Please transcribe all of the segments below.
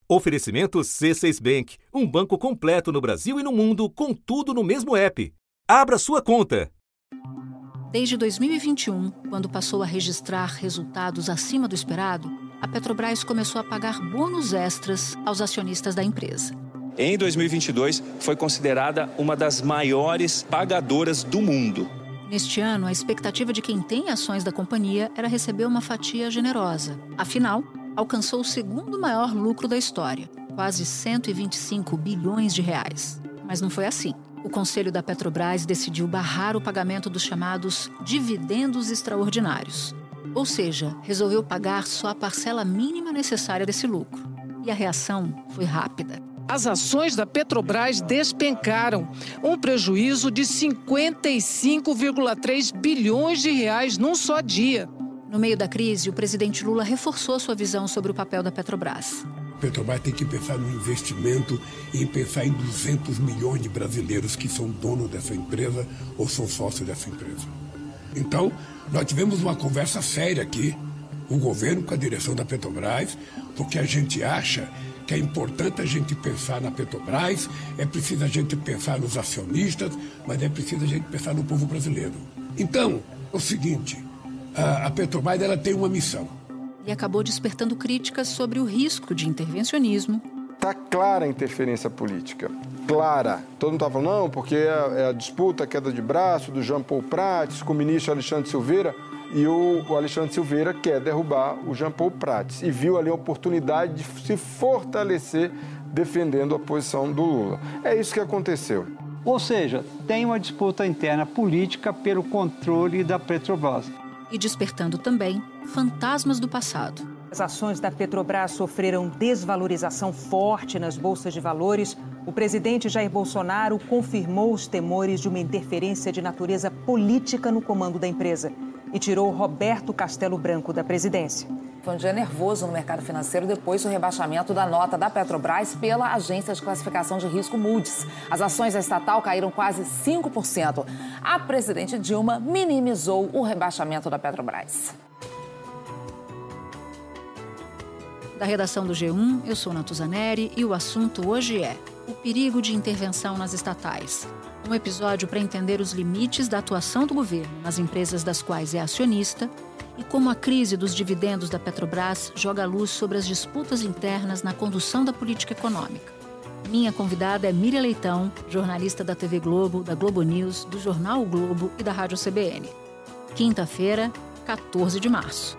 Oferecimento C6 Bank, um banco completo no Brasil e no mundo, com tudo no mesmo app. Abra sua conta. Desde 2021, quando passou a registrar resultados acima do esperado, a Petrobras começou a pagar bônus extras aos acionistas da empresa. Em 2022, foi considerada uma das maiores pagadoras do mundo. Neste ano, a expectativa de quem tem ações da companhia era receber uma fatia generosa. Afinal, alcançou o segundo maior lucro da história, quase 125 bilhões de reais. Mas não foi assim. O Conselho da Petrobras decidiu barrar o pagamento dos chamados dividendos extraordinários. Ou seja, resolveu pagar só a parcela mínima necessária desse lucro. E a reação foi rápida. As ações da Petrobras despencaram. Um prejuízo de 55,3 bilhões de reais num só dia. No meio da crise, o presidente Lula reforçou sua visão sobre o papel da Petrobras. A Petrobras tem que pensar no investimento e pensar em 200 milhões de brasileiros que são donos dessa empresa ou são sócios dessa empresa. Então, nós tivemos uma conversa séria aqui, o governo com a direção da Petrobras, porque a gente acha que é importante a gente pensar na Petrobras, é preciso a gente pensar nos acionistas, mas é preciso a gente pensar no povo brasileiro. Então, é o seguinte, a Petrobras ela tem uma missão. E acabou despertando críticas sobre o risco de intervencionismo. Está clara a interferência política, clara. Todo mundo está falando, não, porque é a disputa, a queda de braço do Jean Paul Prats com o ministro Alexandre Silveira. E o Alexandre Silveira quer derrubar o Jean Paul Prats e viu ali a oportunidade de se fortalecer defendendo a posição do Lula. É isso que aconteceu. Ou seja, tem uma disputa interna política pelo controle da Petrobras. E despertando também fantasmas do passado. As ações da Petrobras sofreram desvalorização forte nas bolsas de valores. O presidente Jair Bolsonaro confirmou os temores de uma interferência de natureza política no comando da empresa e tirou Roberto Castelo Branco da presidência. Foi um dia nervoso no mercado financeiro depois do rebaixamento da nota da Petrobras pela agência de classificação de risco Moody's. As ações da estatal caíram quase 5%. A presidente Dilma minimizou o rebaixamento da Petrobras. Da redação do G1, eu sou Natuzaneri e o assunto hoje é o perigo de intervenção nas estatais. Um episódio para entender os limites da atuação do governo nas empresas das quais é acionista e como a crise dos dividendos da Petrobras joga luz sobre as disputas internas na condução da política econômica. Minha convidada é Miriam Leitão, jornalista da TV Globo, da Globo News, do Jornal O Globo e da Rádio CBN. Quinta-feira, 14 de março.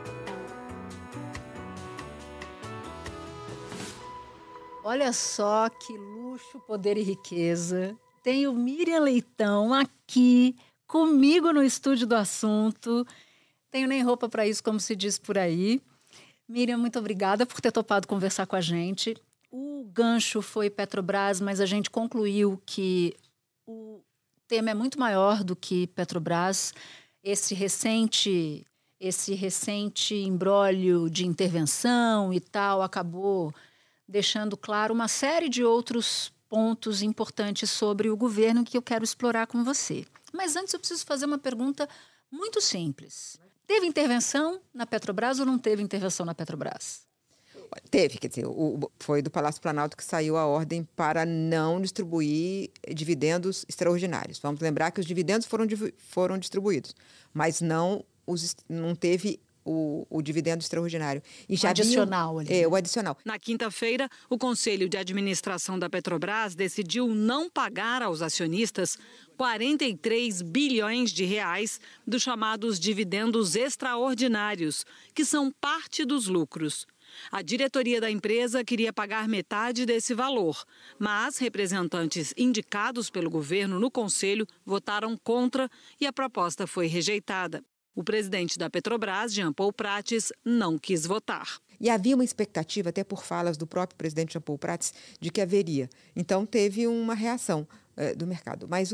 Olha só que luxo, poder e riqueza. Tenho Miriam Leitão aqui comigo no estúdio do assunto. Tenho nem roupa para isso, como se diz por aí. Miriam, muito obrigada por ter topado conversar com a gente. O gancho foi Petrobras, mas a gente concluiu que o tema é muito maior do que Petrobras. Esse recente imbróglio de intervenção e tal acabou deixando claro uma série de outros pontos importantes sobre o governo que eu quero explorar com você. Mas antes eu preciso fazer uma pergunta muito simples. Teve intervenção na Petrobras ou não teve intervenção na Petrobras? Teve, quer dizer, foi do Palácio Planalto que saiu a ordem para não distribuir dividendos extraordinários. Vamos lembrar que os dividendos foram distribuídos, mas não teve o dividendo extraordinário. E já adicional ali. O adicional. Na quinta-feira, o Conselho de Administração da Petrobras decidiu não pagar aos acionistas 43 bilhões de reais dos chamados dividendos extraordinários, que são parte dos lucros. A diretoria da empresa queria pagar metade desse valor, mas representantes indicados pelo governo no Conselho votaram contra e a proposta foi rejeitada. O presidente da Petrobras, Jean Paul Prats, não quis votar. E havia uma expectativa, até por falas do próprio presidente Jean Paul Prats, de que haveria. Então, teve uma reação do mercado. Mas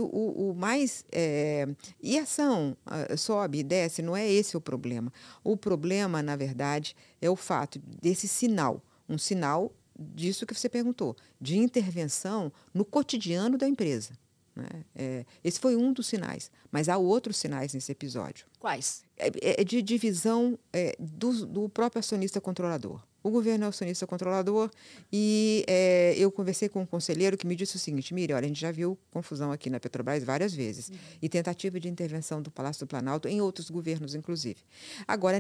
e a ação sobe e desce, não é esse o problema. O problema, na verdade, é o fato desse sinal, um sinal disso que você perguntou, de intervenção no cotidiano da empresa. Esse foi um dos sinais, mas há outros sinais nesse episódio. Quais? De divisão do próprio acionista controlador. O governo é acionista controlador e eu conversei com um conselheiro que me disse o seguinte: Miriam, olha, a gente já viu confusão aqui na Petrobras várias vezes e tentativa de intervenção do Palácio do Planalto em outros governos, inclusive. Agora,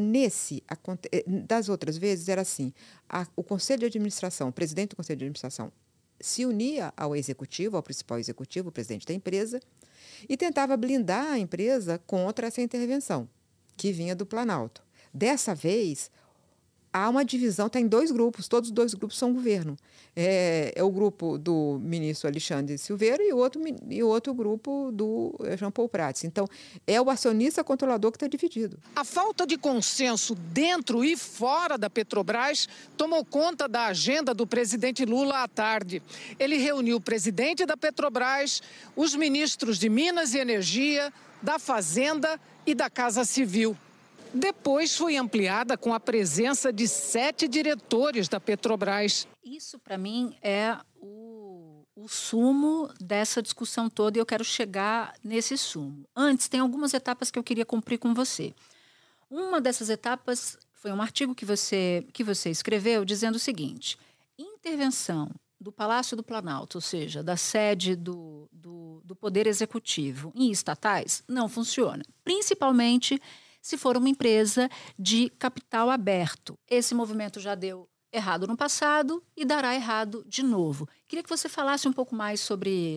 das outras vezes era assim, o Conselho de Administração, o presidente do Conselho de Administração se unia ao executivo, ao principal executivo, o presidente da empresa, e tentava blindar a empresa contra essa intervenção que vinha do Planalto. Dessa vez, há uma divisão, está em 2 grupos, todos os 2 grupos são governo. É o grupo do ministro Alexandre Silveira e o outro grupo do Jean Paul Prats. Então, é o acionista controlador que está dividido. A falta de consenso dentro e fora da Petrobras tomou conta da agenda do presidente Lula à tarde. Ele reuniu o presidente da Petrobras, os ministros de Minas e Energia, da Fazenda e da Casa Civil. Depois foi ampliada com a presença de 7 diretores da Petrobras. Isso, para mim, é o sumo dessa discussão toda e eu quero chegar nesse sumo. Antes, tem algumas etapas que eu queria cumprir com você. Uma dessas etapas foi um artigo que você escreveu dizendo o seguinte: intervenção do Palácio do Planalto, ou seja, da sede do Poder Executivo em estatais, não funciona. Principalmente se for uma empresa de capital aberto. Esse movimento já deu errado no passado e dará errado de novo. Queria que você falasse um pouco mais sobre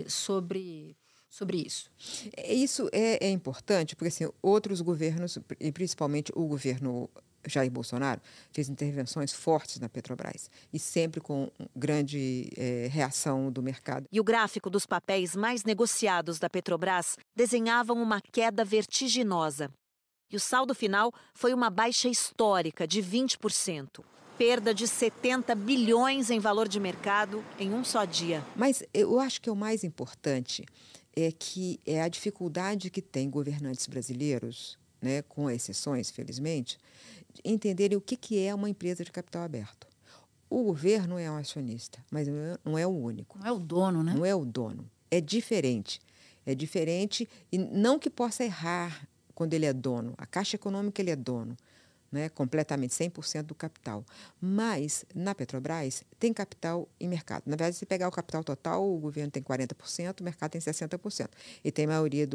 isso. Isso é importante, porque assim, outros governos, e principalmente o governo Jair Bolsonaro, fez intervenções fortes na Petrobras e sempre com grande reação do mercado. E o gráfico dos papéis mais negociados da Petrobras desenhavam uma queda vertiginosa. E o saldo final foi uma baixa histórica de 20%. Perda de 70 bilhões em valor de mercado em um só dia. Mas eu acho que o mais importante é a dificuldade que tem governantes brasileiros, né, com exceções, felizmente, entenderem o que é uma empresa de capital aberto. O governo é um acionista, mas não é o único. Não é o dono, né? Não é o dono. É diferente. É diferente e não que possa errar quando ele é dono. A Caixa Econômica ele é dono, né, completamente, 100% do capital. Mas, na Petrobras, tem capital em mercado. Na verdade, se pegar o capital total, o governo tem 40%, o mercado tem 60%. E tem a maioria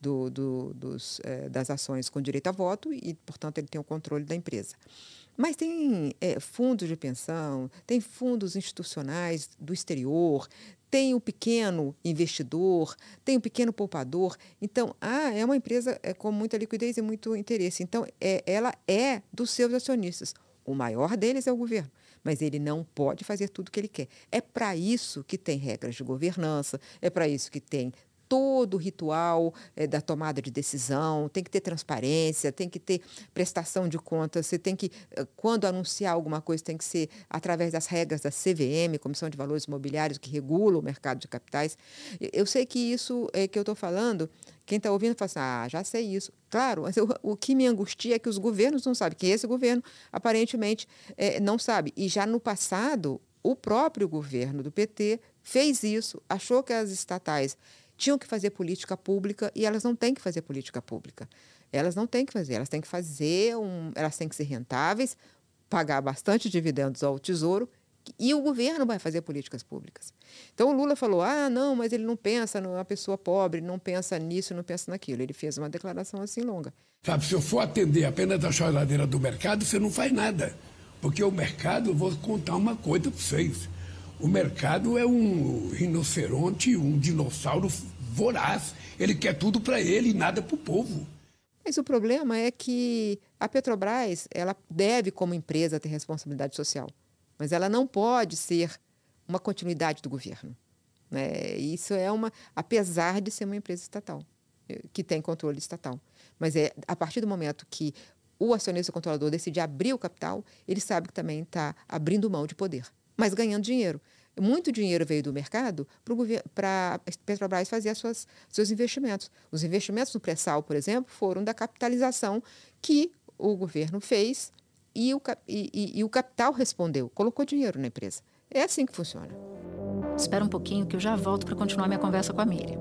das ações com direito a voto e, portanto, ele tem o controle da empresa. Mas tem fundos de pensão, tem fundos institucionais do exterior, tem o pequeno investidor, tem o pequeno poupador. Então, é uma empresa com muita liquidez e muito interesse. Então, ela é dos seus acionistas. O maior deles é o governo, mas ele não pode fazer tudo o que ele quer. É para isso que tem regras de governança, é para isso que tem todo o ritual da tomada de decisão, tem que ter transparência, tem que ter prestação de contas, você tem que, quando anunciar alguma coisa, tem que ser através das regras da CVM, Comissão de Valores Imobiliários, que regula o mercado de capitais. Eu sei que isso que eu estou falando, quem está ouvindo fala assim, já sei isso. Claro, mas o que me angustia é que os governos não sabem, que esse governo, aparentemente, não sabe. E já no passado, o próprio governo do PT fez isso, achou que as estatais tinham que fazer política pública e elas não têm que fazer política pública. Elas não têm que fazer, elas têm que ser rentáveis, pagar bastante dividendos ao Tesouro e o governo vai fazer políticas públicas. Então o Lula falou, não, mas ele não pensa numa pessoa pobre, não pensa nisso, não pensa naquilo. Ele fez uma declaração assim longa. Sabe, se eu for atender apenas a choradeira do mercado, você não faz nada. Porque o mercado, eu vou contar uma coisa para vocês. O mercado é um rinoceronte, um dinossauro voraz. Ele quer tudo para ele e nada para o povo. Mas o problema é que a Petrobras, ela deve, como empresa, ter responsabilidade social. Mas ela não pode ser uma continuidade do governo, né? Isso apesar de ser uma empresa estatal, que tem controle estatal. Mas a partir do momento que o acionista controlador decidir abrir o capital, ele sabe que também está abrindo mão de poder, mas ganhando dinheiro. Muito dinheiro veio do mercado para a Petrobras fazer seus investimentos. Os investimentos no pré-sal, por exemplo, foram da capitalização que o governo fez e o capital respondeu, colocou dinheiro na empresa. É assim que funciona. Espera um pouquinho que eu já volto para continuar minha conversa com a Miriam.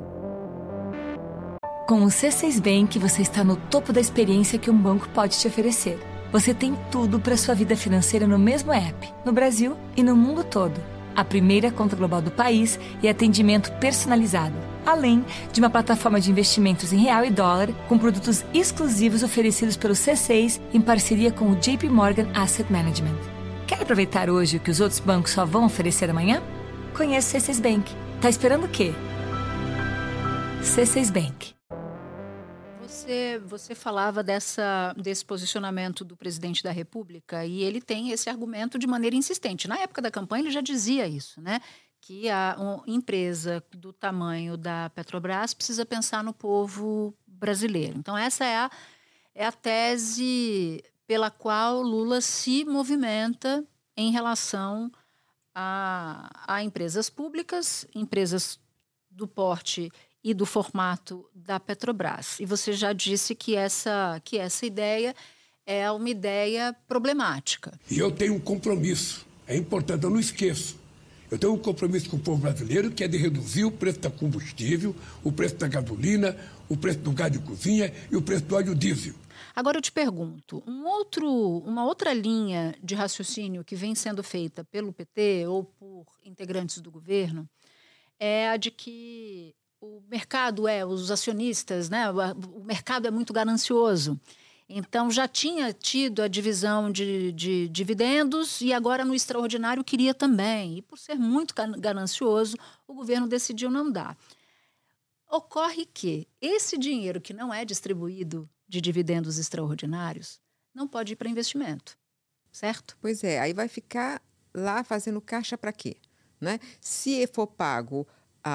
Com o C6 Bank, você está no topo da experiência que um banco pode te oferecer. Você tem tudo para sua vida financeira no mesmo app, no Brasil e no mundo todo. A primeira conta global do país e atendimento personalizado, além de uma plataforma de investimentos em real e dólar com produtos exclusivos oferecidos pelo C6 em parceria com o JP Morgan Asset Management. Quer aproveitar hoje o que os outros bancos só vão oferecer amanhã? Conheça o C6 Bank. Tá esperando o quê? C6 Bank. Você falava desse posicionamento do presidente da República e ele tem esse argumento de maneira insistente. Na época da campanha ele já dizia isso, né? Que uma empresa do tamanho da Petrobras precisa pensar no povo brasileiro. Então essa é a tese pela qual Lula se movimenta em relação a empresas públicas, empresas do porte e do formato da Petrobras. E você já disse que essa ideia é uma ideia problemática. E eu tenho um compromisso, é importante, eu não esqueço. Eu tenho um compromisso com o povo brasileiro, que é de reduzir o preço da combustível, o preço da gasolina, o preço do gás de cozinha e o preço do óleo diesel. Agora eu te pergunto, uma outra linha de raciocínio que vem sendo feita pelo PT ou por integrantes do governo é a de que o mercado os acionistas, né? O mercado é muito ganancioso. Então, já tinha tido a divisão de dividendos e agora no extraordinário queria também. E por ser muito ganancioso, o governo decidiu não dar. Ocorre que esse dinheiro que não é distribuído de dividendos extraordinários não pode ir para investimento, certo? Pois é, aí vai ficar lá fazendo caixa para quê? Né? Se for pago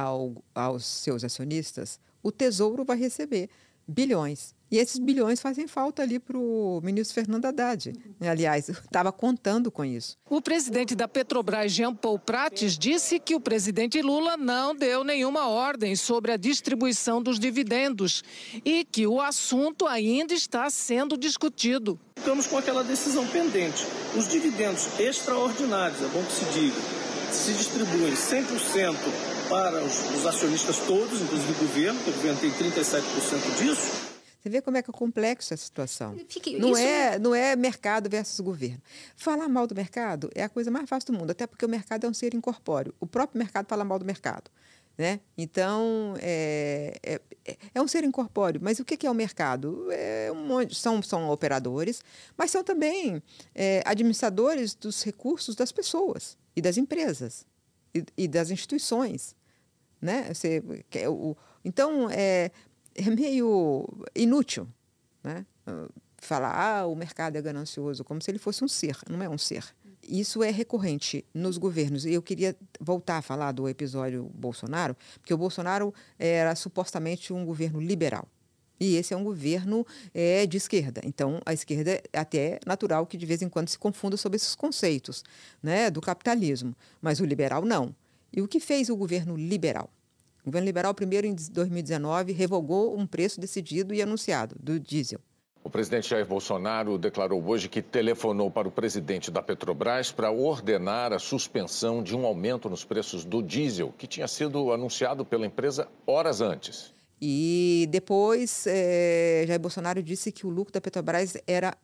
aos seus acionistas, o Tesouro vai receber bilhões. E esses bilhões fazem falta ali para o ministro Fernando Haddad. Aliás, estava contando com isso. O presidente da Petrobras, Jean Paul Prates, disse que o presidente Lula não deu nenhuma ordem sobre a distribuição dos dividendos e que o assunto ainda está sendo discutido. Ficamos com aquela decisão pendente. Os dividendos extraordinários, é bom que se diga, se distribuem 100% para os acionistas todos, inclusive o governo, que o governo tem 37% disso. Você vê como é que é complexa a situação. Não é mercado versus governo. Falar mal do mercado é a coisa mais fácil do mundo, até porque o mercado é um ser incorpóreo. O próprio mercado fala mal do mercado. Né? Então, é um ser incorpóreo. Mas o que é o mercado? São operadores, mas são também administradores dos recursos das pessoas e das empresas e das instituições. Né? Então, é meio inútil, né? Falar o mercado é ganancioso, como se ele fosse um ser. Não é um ser. Isso é recorrente nos governos. E eu queria voltar a falar do episódio Bolsonaro, porque o Bolsonaro era supostamente um governo liberal. E esse é um governo de esquerda. Então, a esquerda é até natural que de vez em quando se confunda sobre esses conceitos, né, do capitalismo. Mas o liberal, não. E o que fez o governo liberal? O governo liberal, primeiro, em 2019, revogou um preço decidido e anunciado do diesel. O presidente Jair Bolsonaro declarou hoje que telefonou para o presidente da Petrobras para ordenar a suspensão de um aumento nos preços do diesel, que tinha sido anunciado pela empresa horas antes. E depois, Jair Bolsonaro disse que o lucro da Petrobras era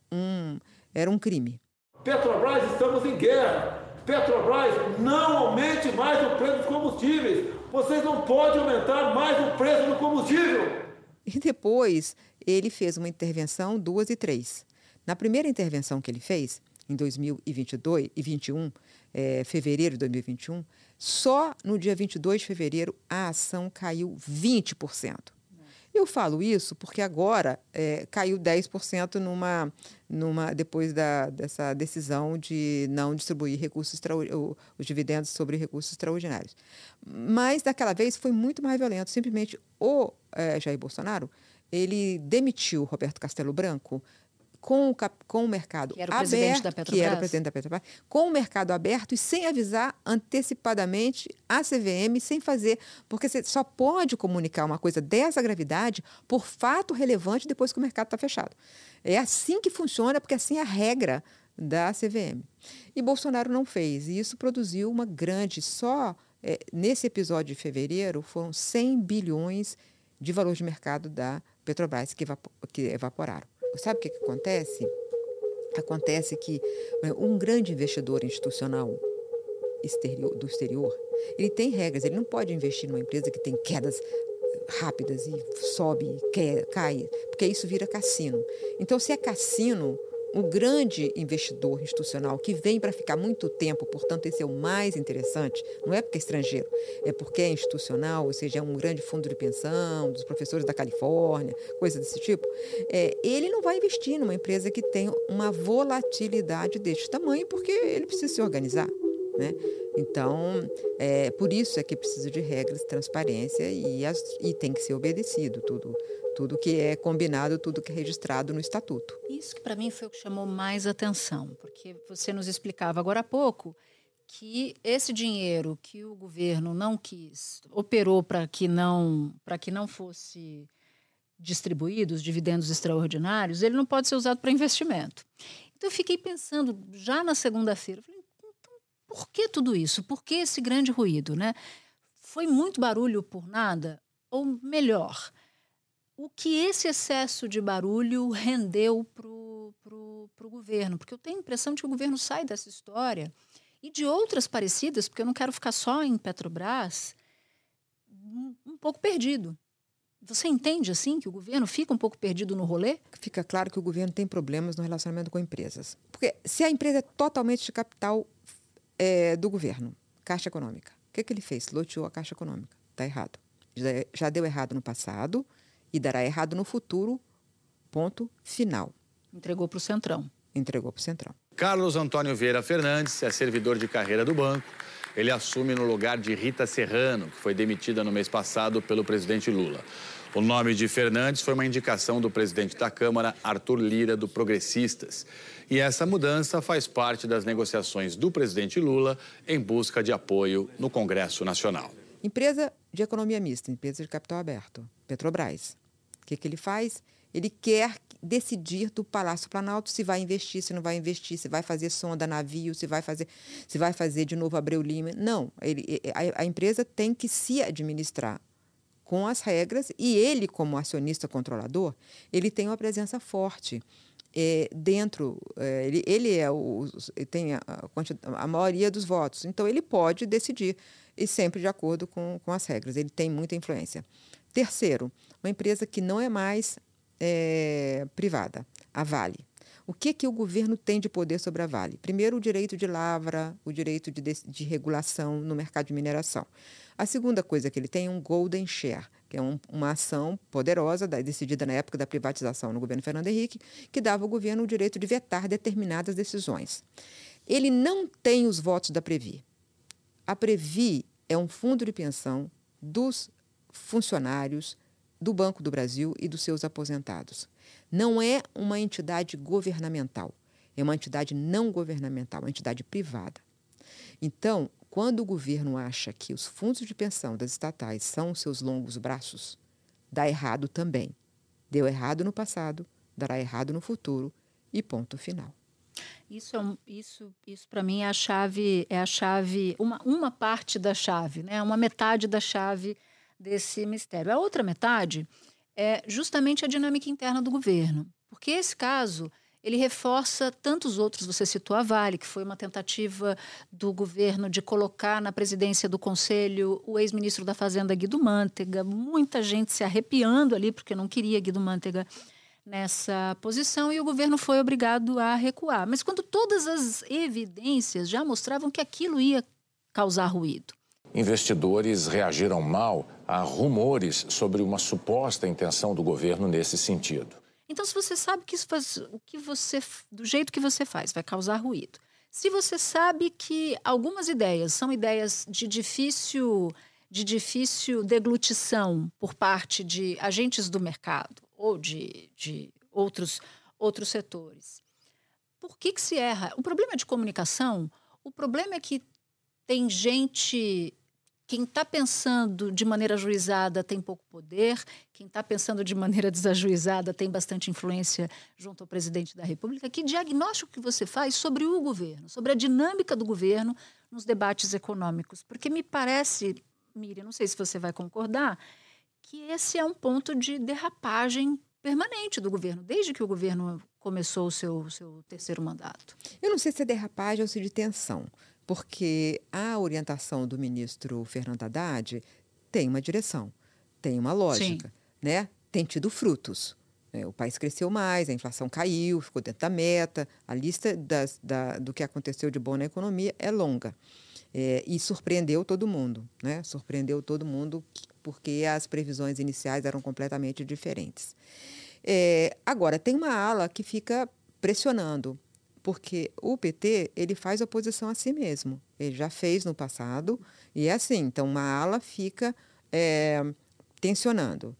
um crime. Petrobras, estamos em guerra. Petrobras, não aumente mais o preço dos combustíveis. Vocês não podem aumentar mais o preço do combustível. E depois ele fez uma intervenção 2 e 3. Na primeira intervenção que ele fez, em 2022 e 2021, fevereiro de 2021, só no dia 22 de fevereiro a ação caiu 20%. Eu falo isso porque agora caiu 10% depois dessa decisão de não distribuir os dividendos sobre recursos extraordinários. Mas, daquela vez, foi muito mais violento. Simplesmente o Jair Bolsonaro ele demitiu Roberto Castelo Branco com o mercado aberto, que era o presidente da Petrobras, com o mercado aberto e sem avisar antecipadamente a CVM, sem fazer, porque você só pode comunicar uma coisa dessa gravidade por fato relevante depois que o mercado está fechado. É assim que funciona, porque assim é a regra da CVM. E Bolsonaro não fez, e isso produziu uma grande, nesse episódio de fevereiro, foram 100 bilhões de valor de mercado da Petrobras que evaporaram. Sabe o que acontece? Acontece que um grande investidor institucional do exterior, ele tem regras, ele não pode investir numa empresa que tem quedas rápidas e sobe, cai, porque isso vira cassino. Então, se é cassino, o grande investidor institucional que vem para ficar muito tempo, portanto, esse é o mais interessante, não é porque é estrangeiro, é porque é institucional, ou seja, é um grande fundo de pensão, dos professores da Califórnia, coisa desse tipo, ele não vai investir numa empresa que tem uma volatilidade deste tamanho, porque ele precisa se organizar, né? Então, por isso é que precisa de regras, transparência e tem que ser obedecido tudo que é combinado, tudo que é registrado no estatuto. Isso que para mim foi o que chamou mais atenção, porque você nos explicava agora há pouco que esse dinheiro que o governo não quis, operou para que não fosse distribuído, os dividendos extraordinários, ele não pode ser usado para investimento. Então eu fiquei pensando, já na segunda-feira, por que tudo isso? Por que esse grande ruído, né? Foi muito barulho por nada? Ou melhor, o que esse excesso de barulho rendeu pro governo? Porque eu tenho a impressão de que o governo sai dessa história e de outras parecidas, porque eu não quero ficar só em Petrobras, um pouco perdido. Você entende, assim, que o governo fica um pouco perdido no rolê? Fica claro que o governo tem problemas no relacionamento com empresas. Porque se a empresa é totalmente de capital do governo, Caixa Econômica, o que ele fez? Loteou a Caixa Econômica. Está errado. Já deu errado no passado e dará errado no futuro, ponto final. Entregou para o Centrão. Entregou para o Centrão. Carlos Antônio Vieira Fernandes é servidor de carreira do banco. Ele assume no lugar de Rita Serrano, que foi demitida no mês passado pelo presidente Lula. O nome de Fernandes foi uma indicação do presidente da Câmara, Arthur Lira, do Progressistas. E essa mudança faz parte das negociações do presidente Lula em busca de apoio no Congresso Nacional. Empresa de economia mista, empresa de capital aberto, Petrobras. O que ele faz? Ele quer decidir do Palácio Planalto se vai investir, se não vai investir, se vai fazer sonda, navio, se vai fazer de novo Abreu Lima. Não, a empresa tem que se administrar com as regras e ele, como acionista controlador, ele tem uma presença forte dentro, ele tem a maioria dos votos, então ele pode decidir e sempre de acordo com as regras, ele tem muita influência. Terceiro, uma empresa que não é mais privada, a Vale. O que o governo tem de poder sobre a Vale? Primeiro, o direito de lavra, o direito de regulação no mercado de mineração. A segunda coisa que ele tem é um golden share, que é uma ação poderosa, decidida na época da privatização no governo Fernando Henrique, que dava ao governo o direito de vetar determinadas decisões. Ele não tem os votos da Previ. A Previ é um fundo de pensão dos funcionários do Banco do Brasil e dos seus aposentados. Não é uma entidade governamental, é uma entidade não governamental, uma entidade privada. Então, quando o governo acha que os fundos de pensão das estatais são os seus longos braços, dá errado também. Deu errado no passado, dará errado no futuro e ponto final. Isso para mim é a chave, uma parte da chave, né? Uma metade da chave desse mistério. A outra metade é justamente a dinâmica interna do governo, porque esse caso ele reforça tantos outros. Você citou a Vale, que foi uma tentativa do governo de colocar na presidência do Conselho o ex-ministro da Fazenda, Guido Mantega, muita gente se arrepiando ali porque não queria Guido Mantega nessa posição e o governo foi obrigado a recuar. Mas quando todas as evidências já mostravam que aquilo ia causar ruído. Investidores reagiram mal a rumores sobre uma suposta intenção do governo nesse sentido. Então, se você sabe que do jeito que você faz vai causar ruído, se você sabe que algumas ideias são ideias de difícil deglutição por parte de agentes do mercado ou de outros setores, por que se erra? O problema é de comunicação, o problema é que tem gente. Quem está pensando de maneira ajuizada tem pouco poder, quem está pensando de maneira desajuizada tem bastante influência junto ao presidente da República. Que diagnóstico que você faz sobre o governo, sobre a dinâmica do governo nos debates econômicos? Porque me parece, Miriam, não sei se você vai concordar, que esse é um ponto de derrapagem permanente do governo, desde que o governo começou o seu terceiro mandato. Eu não sei se é derrapagem ou se de tensão, porque a orientação do ministro Fernando Haddad tem uma direção, tem uma lógica, né? Tem tido frutos. O país cresceu mais, a inflação caiu, ficou dentro da meta, a lista do que aconteceu de bom na economia é longa. E surpreendeu todo mundo, né? Surpreendeu todo mundo porque as previsões iniciais eram completamente diferentes. Agora, tem uma ala que fica pressionando, porque o PT ele faz oposição a si mesmo. Ele já fez no passado e é assim. Então, uma ala fica tensionando.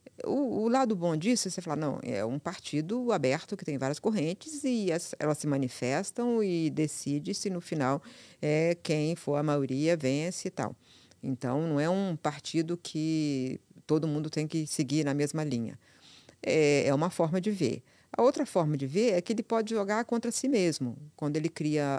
O lado bom disso, você fala, não, é um partido aberto que tem várias correntes e elas se manifestam e decide se no final quem for a maioria vence e tal. Então, não é um partido que todo mundo tem que seguir na mesma linha. É uma forma de ver. A outra forma de ver é que ele pode jogar contra si mesmo, quando ele cria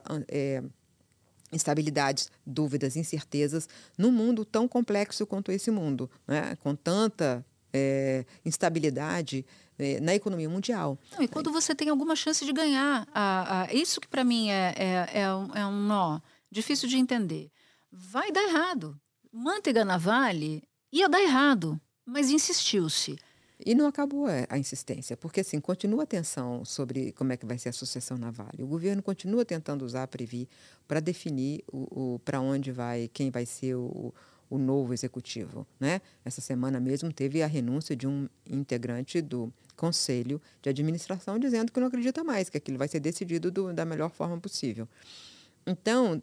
instabilidades, dúvidas, incertezas num mundo tão complexo quanto esse mundo, né? Com tanta instabilidade na economia mundial. Não, e quando você tem alguma chance de ganhar, isso que para mim é um nó difícil de entender. Vai dar errado. Manteiga na Vale ia dar errado, mas insistiu-se. E não acabou a insistência, porque assim, continua a tensão sobre como é que vai ser a sucessão na Vale. O governo continua tentando usar a Previ para definir para onde vai, quem vai ser o novo executivo, né? Essa semana mesmo teve a renúncia de um integrante do Conselho de Administração dizendo que não acredita mais, que aquilo vai ser decidido da melhor forma possível. Então,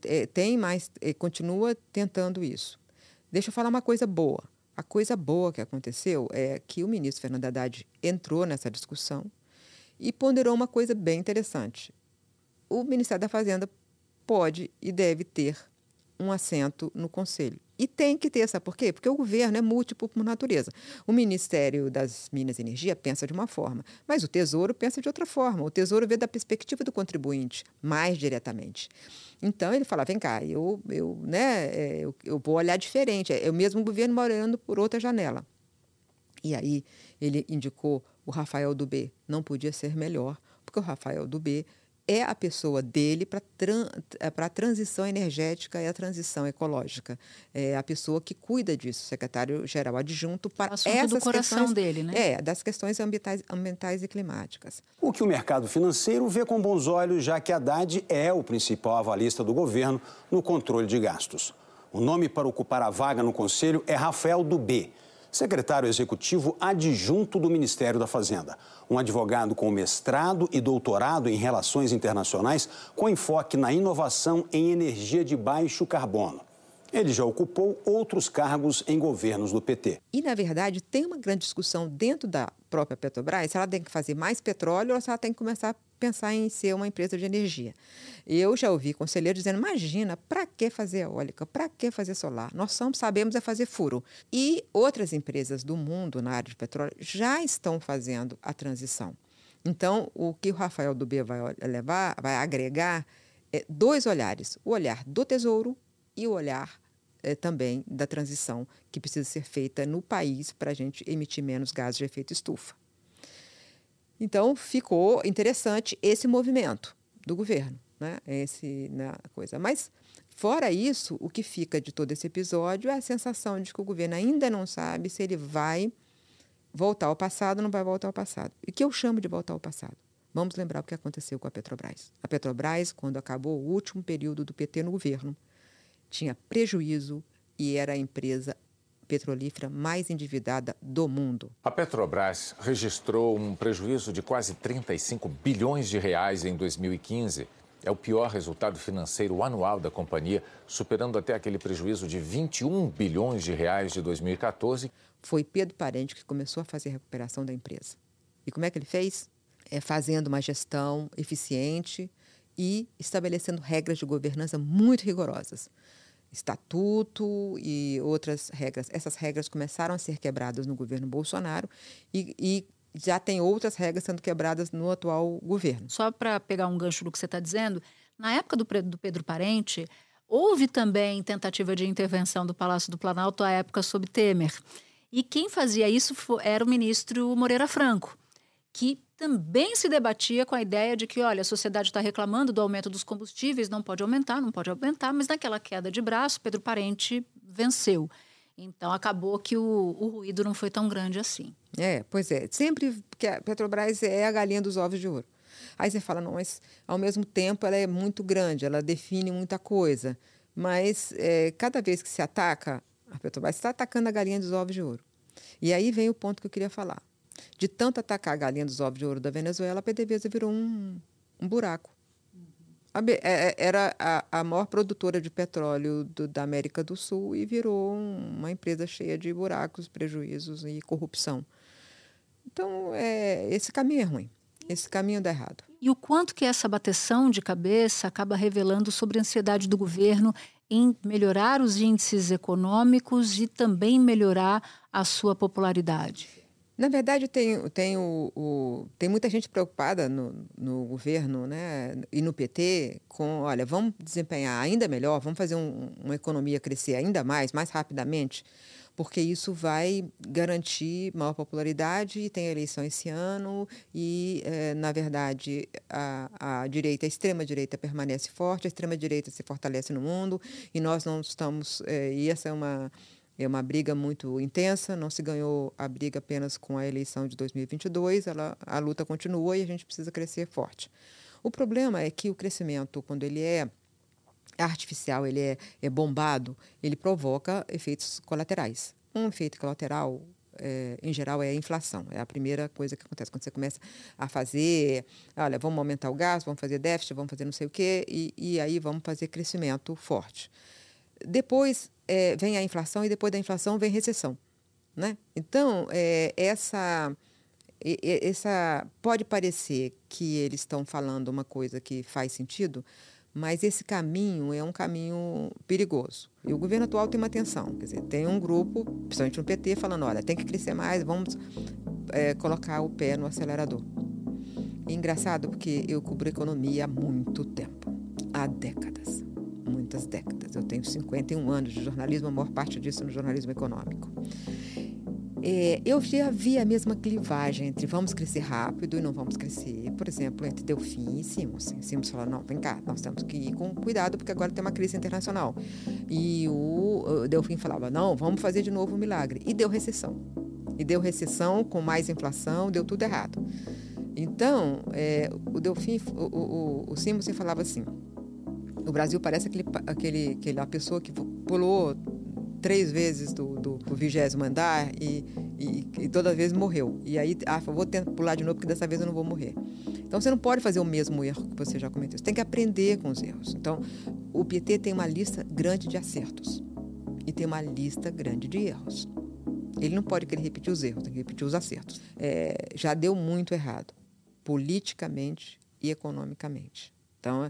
continua tentando isso. Deixa eu falar uma coisa boa. A coisa boa que aconteceu é que o ministro Fernando Haddad entrou nessa discussão e ponderou uma coisa bem interessante. O Ministério da Fazenda pode e deve ter um assento no Conselho. E tem que ter, sabe por quê? Porque o governo é múltiplo por natureza. O Ministério das Minas e Energia pensa de uma forma, mas o Tesouro pensa de outra forma. O Tesouro vê da perspectiva do contribuinte, mais diretamente. Então, ele fala, vem cá, eu vou olhar diferente. É o mesmo governo olhando por outra janela. E aí, ele indicou o Rafael Dubé. Não podia ser melhor, porque o Rafael Dubé é a pessoa dele para a transição energética e a transição ecológica. É a pessoa que cuida disso, secretário-geral adjunto para essas do coração questões, dele, né? Das questões ambientais e climáticas. O que o mercado financeiro vê com bons olhos, já que Haddad é o principal avalista do governo no controle de gastos. O nome para ocupar a vaga no Conselho é Rafael Dubé, secretário executivo adjunto do Ministério da Fazenda. Um advogado com mestrado e doutorado em relações internacionais, com enfoque na inovação em energia de baixo carbono. Ele já ocupou outros cargos em governos do PT. E, na verdade, tem uma grande discussão dentro da própria Petrobras se ela tem que fazer mais petróleo ou se ela tem que começar a pensar em ser uma empresa de energia. Eu já ouvi conselheiros dizendo, imagina, para que fazer eólica? Para que fazer solar? Nós sabemos fazer furo. E outras empresas do mundo na área de petróleo já estão fazendo a transição. Então, o que o Rafael Dubé vai agregar dois olhares. O olhar do Tesouro e o olhar também da transição que precisa ser feita no país para a gente emitir menos gases de efeito estufa. Então, ficou interessante esse movimento do governo, né? Coisa. Mas, fora isso, o que fica de todo esse episódio é a sensação de que o governo ainda não sabe se ele vai voltar ao passado ou não vai voltar ao passado. E o que eu chamo de voltar ao passado? Vamos lembrar o que aconteceu com a Petrobras. A Petrobras, quando acabou o último período do PT no governo, tinha prejuízo e era a empresa petrolífera mais endividada do mundo. A Petrobras registrou um prejuízo de quase 35 bilhões de reais em 2015. É o pior resultado financeiro anual da companhia, superando até aquele prejuízo de 21 bilhões de reais de 2014. Foi Pedro Parente que começou a fazer a recuperação da empresa. E como é que ele fez? Fazendo uma gestão eficiente e estabelecendo regras de governança muito rigorosas. Estatuto e outras regras. Essas regras começaram a ser quebradas no governo Bolsonaro e já tem outras regras sendo quebradas no atual governo. Só para pegar um gancho do que você está dizendo, na época do Pedro Parente, houve também tentativa de intervenção do Palácio do Planalto à época sob Temer. E quem fazia isso era o ministro Moreira Franco. que também se debatia com a ideia de que, olha, a sociedade está reclamando do aumento dos combustíveis, não pode aumentar, mas naquela queda de braço, Pedro Parente venceu. Então, acabou que o ruído não foi tão grande assim. Pois é. Sempre, porque a Petrobras é a galinha dos ovos de ouro. Aí você fala, não, mas ao mesmo tempo ela é muito grande, ela define muita coisa. Mas cada vez que se ataca, a Petrobras está atacando a galinha dos ovos de ouro. E aí vem o ponto que eu queria falar. De tanto atacar a galinha dos ovos de ouro da Venezuela, a PDVSA virou um buraco. Era a maior produtora de petróleo da América do Sul e virou uma empresa cheia de buracos, prejuízos e corrupção. Então, esse caminho é ruim. Esse caminho dá errado. E o quanto que essa bateção de cabeça acaba revelando sobre a ansiedade do governo em melhorar os índices econômicos e também melhorar a sua popularidade? Na verdade, tem muita gente preocupada no governo, né, e no PT com, olha, vamos desempenhar ainda melhor, vamos fazer uma economia crescer ainda mais rapidamente, porque isso vai garantir maior popularidade e tem eleição esse ano e, na verdade, a extrema-direita permanece forte, a extrema-direita se fortalece no mundo e nós não estamos... e essa é uma briga muito intensa, não se ganhou a briga apenas com a eleição de 2022, a luta continua e a gente precisa crescer forte. O problema é que o crescimento, quando ele é artificial, ele é bombado, ele provoca efeitos colaterais. Um efeito colateral, em geral, é a inflação. É a primeira coisa que acontece quando você começa a fazer, olha, vamos aumentar o gasto, vamos fazer déficit, vamos fazer não sei o quê, e aí vamos fazer crescimento forte. Depois vem a inflação e depois da inflação vem recessão, né? Então, essa pode parecer que eles estão falando uma coisa que faz sentido, mas esse caminho é um caminho perigoso. E o governo atual tem uma tensão, quer dizer, tem um grupo, principalmente no PT, falando, olha, tem que crescer mais, vamos colocar o pé no acelerador. E engraçado porque eu cubro economia há muito tempo, há décadas. Muitas décadas. Eu tenho 51 anos de jornalismo, a maior parte disso no jornalismo econômico. Eu já vi a mesma clivagem entre vamos crescer rápido e não vamos crescer. Por exemplo, entre Delfim e Simons. Simons falou, não, vem cá, nós temos que ir com cuidado porque agora tem uma crise internacional. E o Delfim falava, não, vamos fazer de novo um milagre. E deu recessão. E deu recessão com mais inflação, deu tudo errado. Então, o Delfim, o Simons falava assim, o Brasil parece aquela pessoa que pulou 3 vezes do 20º andar e toda vez morreu. E aí, vou tentar pular de novo porque dessa vez eu não vou morrer. Então, você não pode fazer o mesmo erro que você já cometeu. Você tem que aprender com os erros. Então, o PT tem uma lista grande de acertos e tem uma lista grande de erros. Ele não pode querer repetir os erros, tem que repetir os acertos. Já deu muito errado, politicamente e economicamente. Então,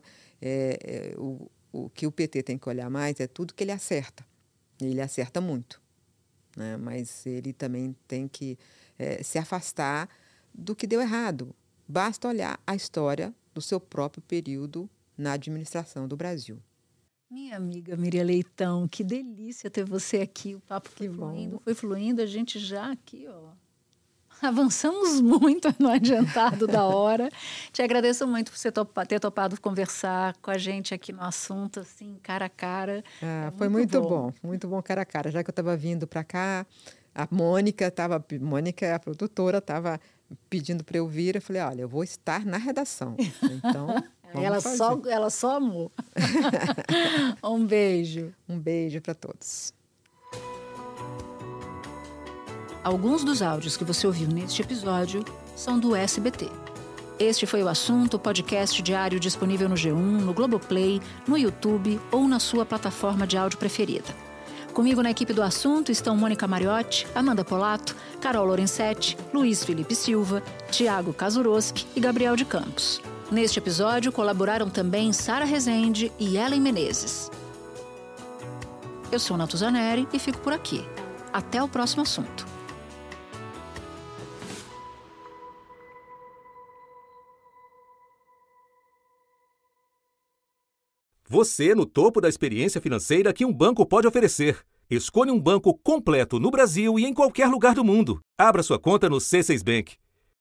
o que o PT tem que olhar mais é tudo que ele acerta. Ele acerta muito, né? Mas ele também tem que se afastar do que deu errado. Basta olhar a história do seu próprio período na administração do Brasil. Minha amiga Miriam Leitão, que delícia ter você aqui. O papo foi fluindo, a gente já aqui, avançamos muito no adiantado da hora. Te agradeço muito por você ter topado conversar com a gente aqui no assunto, assim, cara a cara. Foi muito bom cara a cara. Já que eu estava vindo para cá, a Mônica, a produtora, estava pedindo para eu vir. Eu falei, olha, eu vou estar na redação. Então, ela só amou. Um beijo. Um beijo para todos. Alguns dos áudios que você ouviu neste episódio são do SBT. Este foi o Assunto, podcast diário disponível no G1, no Globoplay, no YouTube ou na sua plataforma de áudio preferida. Comigo na equipe do Assunto estão Mônica Mariotti, Amanda Polato, Carol Lorenzetti, Luiz Felipe Silva, Tiago Kazuroski e Gabriel de Campos. Neste episódio colaboraram também Sara Rezende e Ellen Menezes. Eu sou Natuza Neri e fico por aqui. Até o próximo assunto. Você no topo da experiência financeira que um banco pode oferecer. Escolha um banco completo no Brasil e em qualquer lugar do mundo. Abra sua conta no C6 Bank.